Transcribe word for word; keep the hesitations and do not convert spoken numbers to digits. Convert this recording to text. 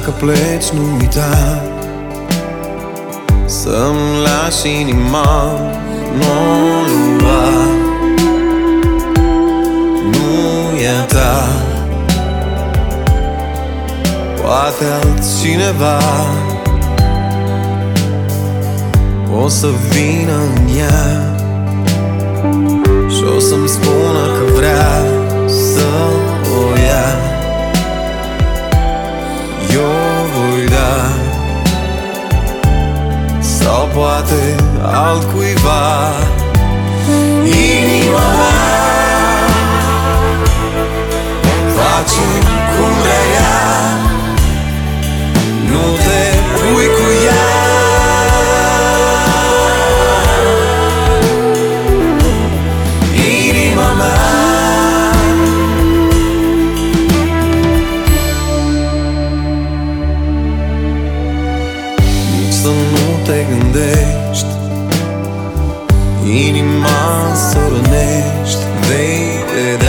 dacă pleci, nu uita să-mi lași inima, nu lua, nu e a ta. Poate altcineva o să vină în ea și o să-mi spună că vrea să o ia. Eu voi da, sau poate altcuiva. Inima mea face cum vrea ea, nu te pui cu ea. Inima mea, nici să nu te gândești, inima să rănești, vei vedea